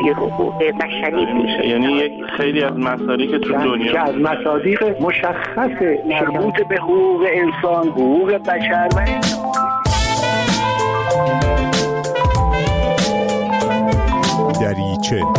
جهانی حقوق بشری میشه. یعنی یک خیلی از مصادیق که تو دنیا که از مصادیق مشخص مربوط به حقوق انسان، حقوق بشر و دریچه.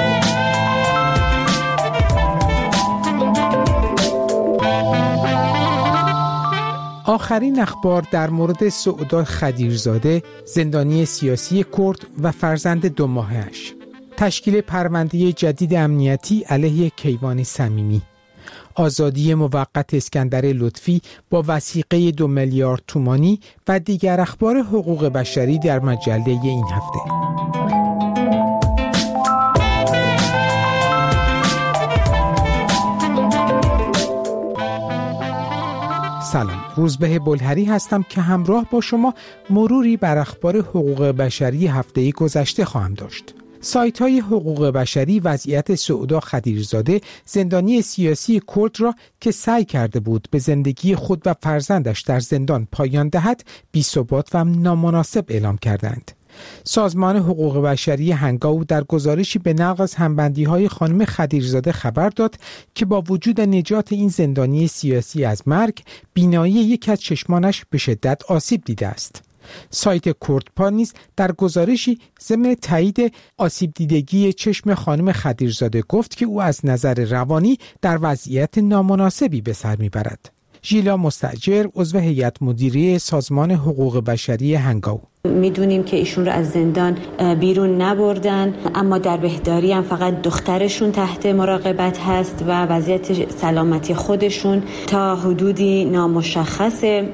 آخرین اخبار در مورد سعودا خدیرزاده، زندانی سیاسی کرد و فرزند 2 ماهه‌اش. تشکیل پرونده جدید امنیتی علیه کیوان صمیمی. آزادی موقت اسکندر لطفی با وثیقه 2 میلیارد تومانی و دیگر اخبار حقوق بشری در مجله این هفته. سلام، روزبه بلهری هستم که همراه با شما مروری بر اخبار حقوق بشری هفته گذشته خواهم داشت. سایت‌های حقوق بشری وضعیت سعودا خدیرزاده، زندانی سیاسی کرد را که سعی کرده بود به زندگی خود و فرزندش در زندان پایان دهد، بی‌ثبات و نامناسب اعلام کردند. سازمان حقوق بشری هنگاو در گزارشی به نقل از همبندی‌های خانم خدیرزاده خبر داد که با وجود نجات این زندانی سیاسی از مرگ، بینایی یکی از چشمانش به شدت آسیب دیده است. سایت کردپا نیز در گزارشی ضمن تایید آسیب دیدگی چشم خانم خدیرزاده گفت که او از نظر روانی در وضعیت نامناسبی به سر میبرد. ژیلا مستاجر، عضو هیئت مدیره سازمان حقوق بشری هنگاو: میدونیم که ایشون رو از زندان بیرون نبردن، اما در بهداری هم فقط دخترشون تحت مراقبت هست و وضعیت سلامتی خودشون تا حدودی نامشخصه.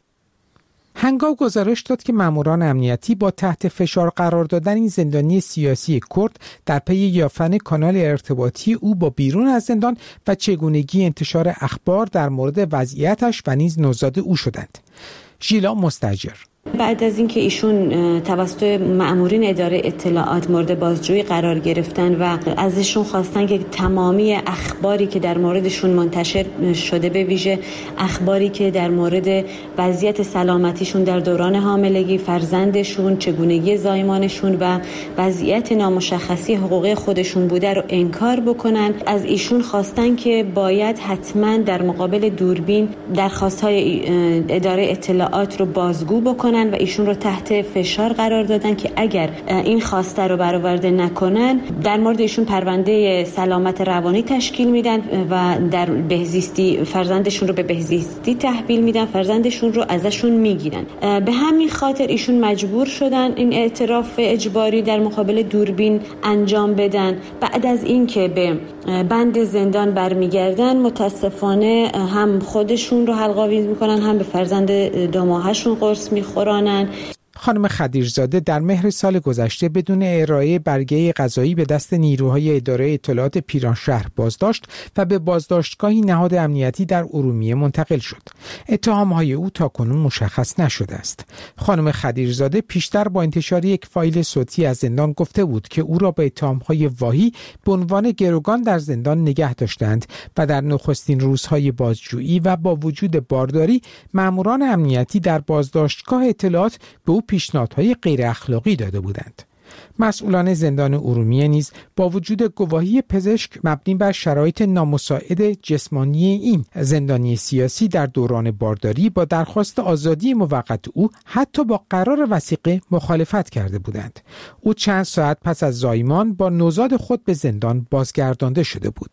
هنگاو گزارش داد که ماموران امنیتی با تحت فشار قرار دادن این زندانی سیاسی کرد در پی یافتن کانال ارتباطی او با بیرون از زندان و چگونگی انتشار اخبار در مورد وضعیتش و نیز نوزاد او شدند. ژیلا مستاجر: بعد از اینکه ایشون توسط مأمورین اداره اطلاعات مورد بازجویی قرار گرفتن و ازشون خواستن که تمامی اخباری که در موردشون منتشر شده، به ویژه اخباری که در مورد وضعیت سلامتیشون در دوران حاملگی، فرزندشون، چگونگی زایمانشون و وضعیت نامشخصی حقوقی خودشون بوده رو انکار بکنن، از ایشون خواستن که باید حتما در مقابل دوربین درخواست‌های اداره اطلاعات رو بازگو بکنن و ایشون رو تحت فشار قرار دادن که اگر این خواسته رو برآورده نکنن در مورد ایشون پرونده سلامت روانی تشکیل میدن و در بهزیستی فرزندشون رو به بهزیستی تحویل میدن، فرزندشون رو ازشون میگیرن. به همین خاطر ایشون مجبور شدن این اعتراف اجباری در مقابل دوربین انجام بدن. بعد از اینکه به بند زندان برمیگردن، متاسفانه هم خودشون رو حلق‌آویز میکنن، هم به فرزند 2 ماهه‌شون قرص میخورن. خانم خدیرزاده در مهر سال گذشته بدون ارائه برگه قضایی به دست نیروهای اداره اطلاعات پیرانشهر بازداشت و به بازداشتگاهی نهاد امنیتی در ارومیه منتقل شد. اتهامهای او تاکنون مشخص نشده است. خانم خدیرزاده پیشتر با انتشار یک فایل صوتی از زندان گفته بود که او را به اتهامهای واهی به عنوان گروگان در زندان نگه داشتند و در نخستین روزهای بازجویی و با وجود بارداری، ماموران امنیتی در بازداشتگاه اطلاعات به او پیشنهادهای غیر اخلاقی داده بودند. مسئولان زندان ارومیه نیز با وجود گواهی پزشک مبنی بر شرایط نامساعد جسمانی این زندانی سیاسی در دوران بارداری با درخواست آزادی موقت او حتی با قرار وثیقه مخالفت کرده بودند. او چند ساعت پس از زایمان با نوزاد خود به زندان بازگردانده شده بود.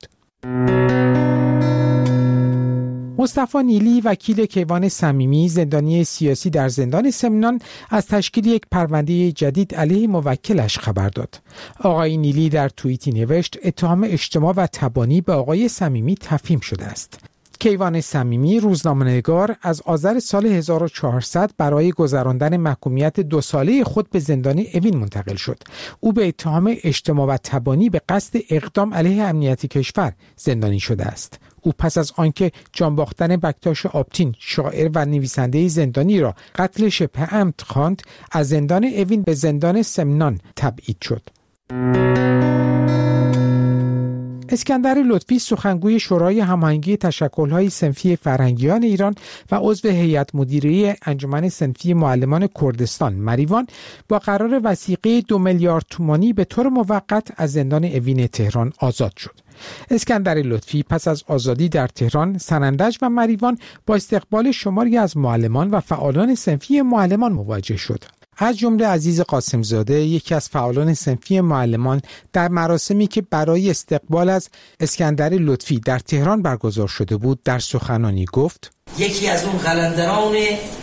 مصطفی نیلی، وکیل کیوان صمیمی، زندانی سیاسی در زندان سمنان، از تشکیل یک پرونده جدید علیه موکلش خبر داد. آقای نیلی در توییتی نوشت: اتهام اجتماع و تبانی به آقای صمیمی تفهیم شده است. کیوان صمیمی، روزنامه‌نگار، از آذر سال 1400 برای گذراندن محکومیت 2 ساله خود به زندان اوین منتقل شد. او به اتهام اجتماع و تبانی به قصد اقدام علیه امنیت کشور زندانی شده است. او پس از آنکه جانباختن بکتاش آبتین، شاعر و نویسنده زندانی را قتل شبه عمد خواند، از زندان اوین به زندان سمنان تبعید شد. اسکندر لطفی سخنگوی شورای هماهنگی تشکل‌های صنفی فرهنگیان ایران و عضو هیئت مدیره انجمن صنفی معلمان کردستان مریوان با قرار وثیقه 2 میلیارد تومانی به طور موقت از زندان اوین تهران آزاد شد. اسکندر لطفی پس از آزادی در تهران، سنندج و مریوان با استقبال شماری از معلمان و فعالان صنفی معلمان مواجه شد. از جمله عزیز قاسمزاده، یکی از فعالان صنفی معلمان، در مراسمی که برای استقبال از اسکندر لطفی در تهران برگزار شده بود در سخنانی گفت: یکی از اون قلندران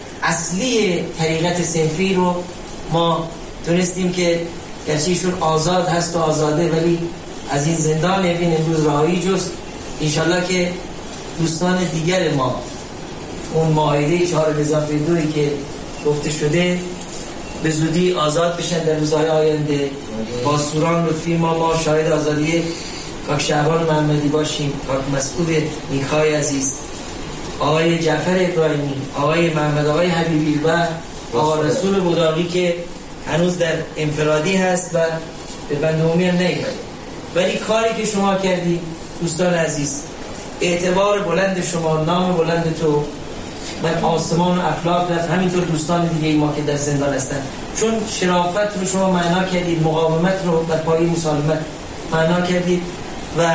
اصلی طریقت صنفی رو ما تونستیم که گرچه ایشون آزاد هست و آزاده ولی از این زندان اوین امروز رهایی جست. انشالله که دوستان دیگر ما اون معاهده 4+2 که گفته شده به زودی آزاد بشن در روزهای آینده. با سوران لطفی ما شاهد آزادی کاک شعبان محمدی باشیم، کاک مسعود نیکای عزیز، آقای جعفر ابراهیمی، آقای محمد آقای حبیبی و آقا رسول بوداقی که هنوز در انفرادی هست و به بنده‌عمومی هم نیامده. ولی کاری که شما کردی دوستان عزیز، اعتبار بلند شما، نام بلند تو من آسمان و افلاک رفت، همینطور دوستان دیگه ما که در زندان هستن، چون شرافت رو شما معنا کردید، مقاومت رو در پای مسالمت معنا کردید و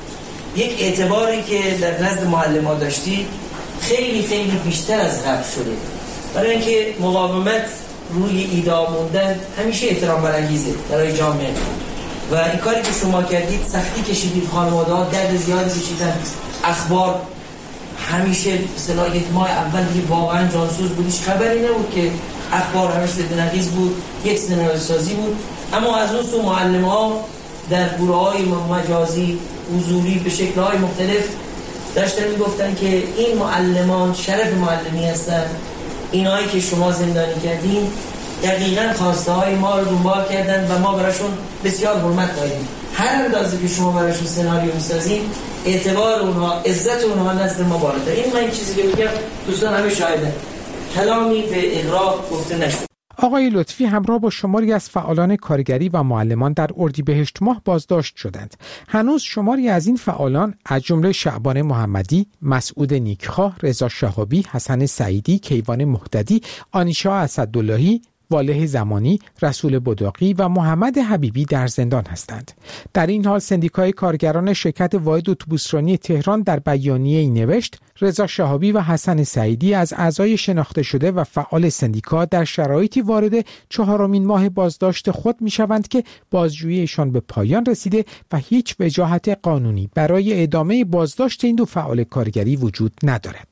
یک اعتباری که در نزد معلم ها داشتید خیلی خیلی بیشتر از قبل شده. برای اینکه مقاومت روی ایده موندن همیشه احترام برانگیزه برای جامعه و این کاری که شما کردید، سختی کشیدید، خانواده ها درد زیادی کشیدن، اخبار همیشه مثلا یک ماه اول دیگه واقعا جانسوز بود، هیچ خبری نبود که اخبار همیشه ضدنقیض بود، یک سینمای سازی بود. اما از اون سو معلم‌ها در گروه‌های مجازی حضوری به شکل‌های مختلف داشتن میگفتن که این معلمان شرف معلمی هستن، اینایی که شما زندانی کردین دقیقاً خواسته های ما رو دنبال کردن و ما براشون بسیار حرمت قائلیم. هر اندازه که شما براشون سناریو میسازین اعتبار اونها، عزت اونها نزد ما بالاتر. این من چیزی که میگم دوستان همه شاهدن، کلامی به اغراق گفته نشد. آقای لطفی همراه با شماری از فعالان کارگری و معلمان در اردیبهشت ماه بازداشت شدند. هنوز شماری از این فعالان از جمله شعبان محمدی، مسعود نیکخواه، رضا شهابی، حسن سعیدی، کیوان مهتدی، آنیشا اسداللهی، واله زمانی، رسول بداقی و محمد حبیبی در زندان هستند. در این حال سندیکای کارگران شرکت واحد اتوبوسرانی تهران در بیانیه‌ای نوشت: رضا شهابی و حسن سعیدی از اعضای شناخته شده و فعال سندیکا در شرایطی وارد 4مین ماه بازداشت خود می‌شوند که بازجوییشان به پایان رسیده و هیچ وجاهت قانونی برای ادامه بازداشت این دو فعال کارگری وجود ندارد.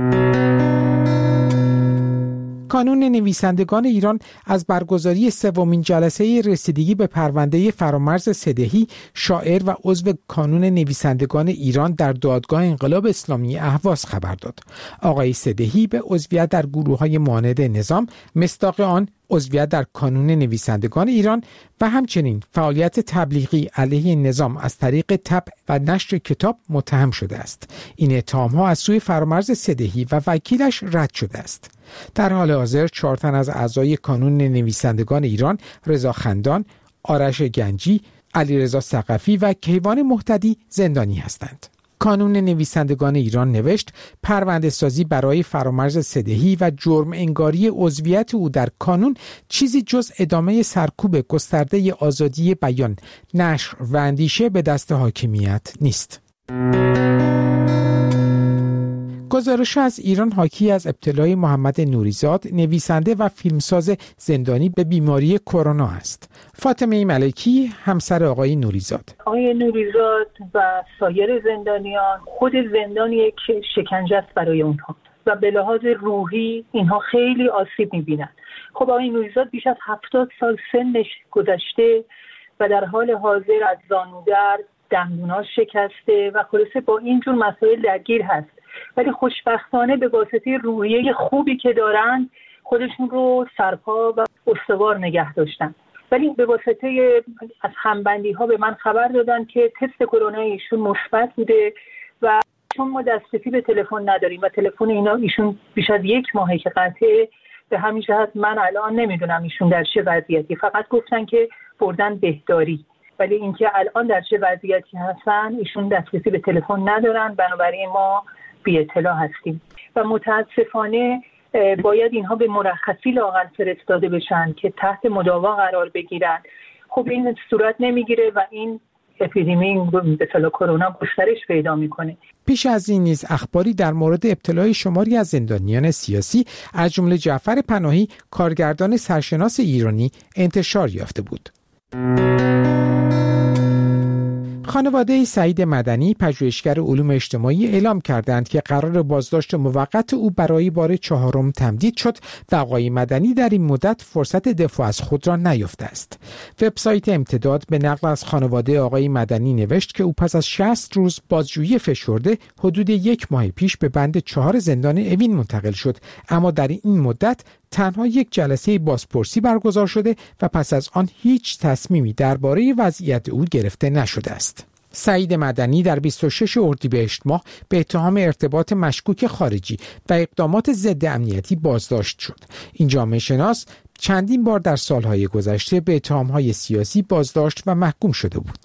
کانون نویسندگان ایران از برگزاری 3مین جلسه رسیدگی به پرونده فرامرز سدهی، شاعر و عضو کانون نویسندگان ایران در دادگاه انقلاب اسلامی اهواز خبر داد. آقای سدهی به عضویت در گروه‌های معاند نظام، مصداق آن عضویت در کانون نویسندگان ایران و همچنین فعالیت تبلیغی علیه نظام از طریق طبع و نشر کتاب متهم شده است. این اتهام‌ها از سوی فرامرز سدهی و وکیلش رد شده است. در حال حاضر 4 تن از اعضای کانون نویسندگان ایران، رضا خندان، آرش گنجی، علیرضا ثقفی و کیوان مهتدی زندانی هستند. کانون نویسندگان ایران نوشت: پرونده سازی برای فرامرز سدهی و جرم انگاری عضویت او در کانون چیزی جز ادامه سرکوب گسترده آزادی بیان، نشر و اندیشه به دست حاکمیت نیست. گزارش از ایران حاکی از ابتلای محمد نوریزاد، نویسنده و فیلمساز زندانی به بیماری کرونا است. فاطمه ملکی همسر آقای نوریزاد. آقای نوریزاد و سایر زندانیان، خود زندان یک شکنجه است برای اونها و به لحاظ روحی اینها خیلی آسیب می‌بینن. خب آقای نوریزاد بیش از 70 سال سنش گذشته و در حال حاضر از زانودرد، دندوناش شکسته و خلاصه با اینجور مسائل درگیر هست. ولی خوشبختانه به واسطه روحیه خوبی که دارن خودشون رو سرپا و استوار نگه داشتن. ولی به واسطه از همبندی ها به من خبر دادن که تست کرونا ایشون مثبت بوده و چون ما دسترسی به تلفن نداریم و تلفن ایشون بیش از 1 ماهه که قطعه، به همین جهت من الان نمیدونم ایشون در چه وضعیتی. فقط گفتن که بردن بهداری ولی اینکه الان در چه وضعیتی هستن ایشون دسترسی به تلفن ندارن، بنابراین ما بی اطلاع هستیم و متاسفانه باید اینها به مرخصی لااقل فرستاده بشن که تحت مداوا قرار بگیرن. خب این صورت نمیگیره و این اپیدمی به اصطلاح کرونا گسترش پیدا میکنه. پیش از این نیز اخباری در مورد ابتلای شماری از زندانیان سیاسی از جمله جعفر پناهی، کارگردان سرشناس ایرانی، انتشار یافته بود. خانواده سعید مدنی، پژوهشگر علوم اجتماعی، اعلام کردند که قرار بازداشت موقت او برای بار 4 تمدید شد و آقای مدنی در این مدت فرصت دفاع از خود را نیافته است. وبسایت امتداد به نقل از خانواده آقای مدنی نوشت که او پس از 60 روز بازجویی فشرده حدود 1 ماه پیش به بند 4 زندان اوین منتقل شد، اما در این مدت تنها یک جلسه بازپرسی برگزار شده و پس از آن هیچ تصمیمی درباره وضعیت او گرفته نشده است. سعید مدنی در 26 اردیبهشت ماه به اتهام ارتباط مشکوک خارجی و اقدامات ضد امنیتی بازداشت شد. این جامعه شناس چندین بار در سالهای گذشته به اتهامهای سیاسی بازداشت و محکوم شده بود.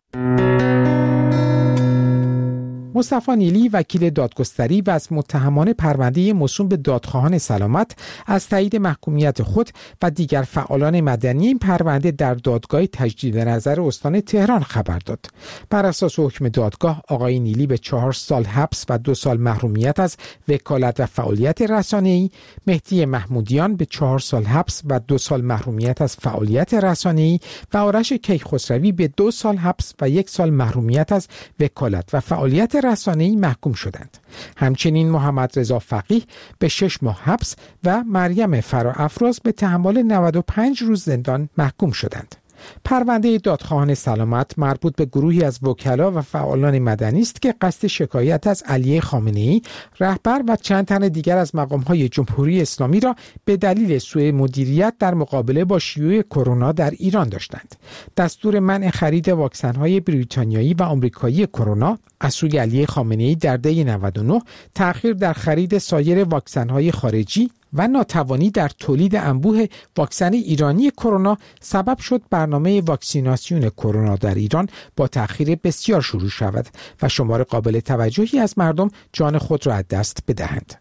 مصطفی نیلی، وکیل دادگستری و از متهمان پرونده موسوم به دادخواهان سلامت، از تایید محکومیت خود و دیگر فعالان مدنی این پرونده در دادگاه تجدید نظر استان تهران خبر داد. بر اساس حکم دادگاه، آقای نیلی به 4 سال حبس و 2 سال محرومیت از وکالت و فعالیت رسانه‌ای، مهدی محمودیان به 4 سال حبس و 2 سال محرومیت از فعالیت رسانه‌ای و آرش کیخسروی به 2 سال حبس و 1 سال محرومیت از وکالت و فعالیت رسانه‌ای محکوم شدند. همچنین محمد رضا فقیه به 6 ماه حبس و مریم فراافراز به تحمل 95 روز زندان محکوم شدند. پرونده دادخواهان سلامت مربوط به گروهی از وکلا و فعالان مدنی است که قصد شکایت از علی خامنه‌ای، رهبر و چند تن دیگر از مقام‌های جمهوری اسلامی را به دلیل سوء مدیریت در مقابله با شیوع کرونا در ایران داشتند. دستور منع خرید واکسن‌های بریتانیایی و آمریکایی کرونا از سوی علی خامنه‌ای در دی 99، تأخیر در خرید سایر واکسن‌های خارجی و ناتوانی در تولید انبوه واکسن ایرانی کرونا سبب شد برنامه واکسیناسیون کرونا در ایران با تأخیر بسیار شروع شود و شمار قابل توجهی از مردم جان خود را از دست بدهند.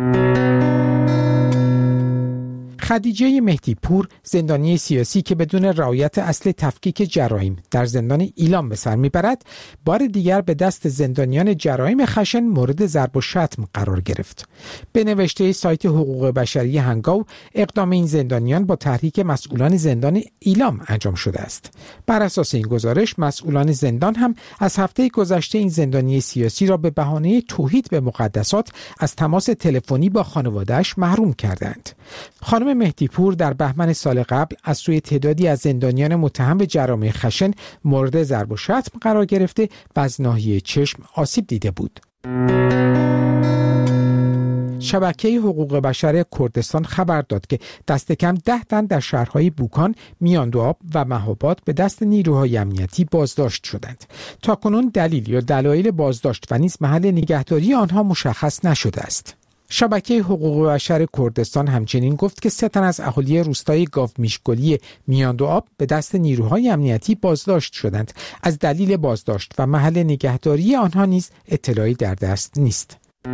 خدیجه مهدی پور، زندانی سیاسی که بدون رعایت اصل تفکیک جرایم در زندان ایلام به سر میبرد، بار دیگر به دست زندانیان جرایم خشن مورد ضرب و شتم قرار گرفت. به نوشته سایت حقوق بشری هنگاو، اقدام این زندانیان با تحریک مسئولان زندان ایلام انجام شده است. بر اساس این گزارش، مسئولان زندان هم از هفته گذشته این زندانی سیاسی را به بهانه توهین به مقدسات از تماس تلفنی با خانواده‌اش محروم کردند. خانم مهدی پور در بهمن سال قبل از سوی تعدادی از زندانیان متهم به جرایم خشن مورد ضرب و شتم قرار گرفته و از ناحیه چشم آسیب دیده بود. شبکه حقوق بشر کردستان خبر داد که دست کم 10 تن در شهرهای بوکان، میاندوآب و مهاباد به دست نیروهای امنیتی بازداشت شدند. تاکنون دلیل یا دلایل بازداشت و نیز محل نگهداری آنها مشخص نشده است. شبکه حقوق بشر کردستان همچنین گفت که 3 تن از اهالی روستای گاومیشگلی میاندوآب به دست نیروهای امنیتی بازداشت شدند. از دلیل بازداشت و محل نگهداری آنها نیز اطلاعی در دست نیست.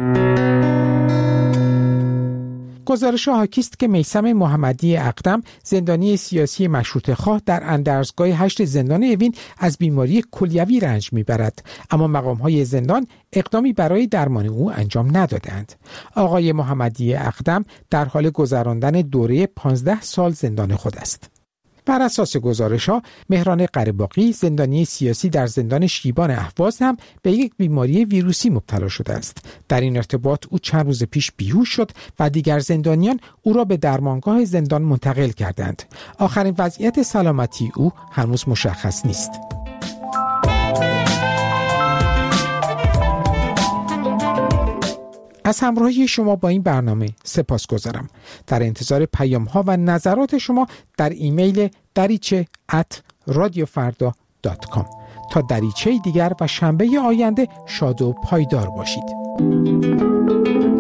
گزارش حاکی است که میثم محمدی اقدم، زندانی سیاسی مشروطه خواه، در اندرزگاه 8 زندان اوین از بیماری کلیوی رنج میبرد، اما مقام‌های زندان اقدامی برای درمان او انجام ندادند. آقای محمدی اقدم در حال گذراندن دوره 15 سال زندان خود است. بر اساس گزارش‌ها، مهران قره‌باقی، زندانی سیاسی در زندان شیبان اهواز، هم به یک بیماری ویروسی مبتلا شده است. در این ارتباط او چند روز پیش بیهوش شد و دیگر زندانیان او را به درمانگاه زندان منتقل کردند. آخرین وضعیت سلامتی او هنوز مشخص نیست. از همراهی شما با این برنامه سپاسگزارم. در انتظار پیام‌ها و نظرات شما در ایمیل dariche@radiofarda.com. تا دریچه دیگر و شنبه آینده شاد و پایدار باشید.